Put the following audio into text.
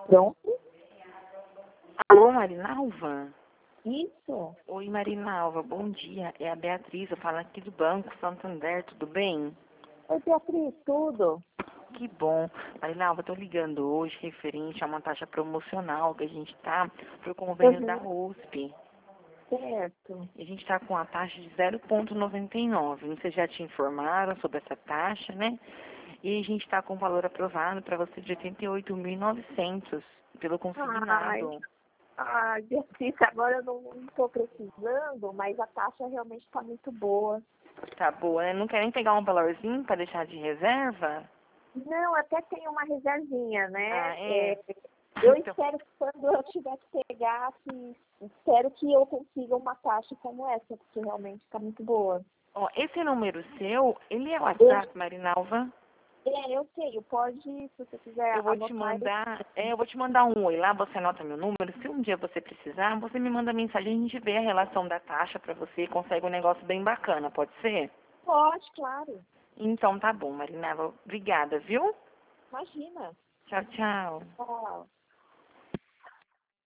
Pronto? Alô, Marinalva? Isso. Oi, Marinalva, bom dia. É a Beatriz, eu falo aqui do Banco Santander, tudo bem? Oi, Beatriz, tudo? Que bom. Marinalva, estou ligando hoje referente a uma taxa promocional que a gente está para o convênio da USP. Certo. E a gente está com a taxa de 0,99. Vocês já te informaram sobre essa taxa, né? E a gente está com o valor aprovado para você de 88.900 pelo Ai, consignado. Beatriz, agora eu não estou precisando, mas a taxa realmente está muito boa. Tá boa, né? Não querem pegar um valorzinho para deixar de reserva? Não, até tem uma reservinha, né? Ah, é? Eu Então, espero que quando eu tiver que pegar, espero que eu consiga uma taxa como essa, porque realmente está muito boa. ó, esse número seu, ele é o Eu, WhatsApp, Marinalva? eu tenho, pode, se você quiser Eu vou te anotar. mandar, eu vou te mandar um oi lá, você anota meu número. Se um dia você precisar, você me manda mensagem, a gente vê a relação da taxa para você e consegue um negócio bem bacana, pode ser? Pode, claro. Então tá bom, Marinalva. Obrigada, viu? Imagina. Tchau, tchau. Tchau.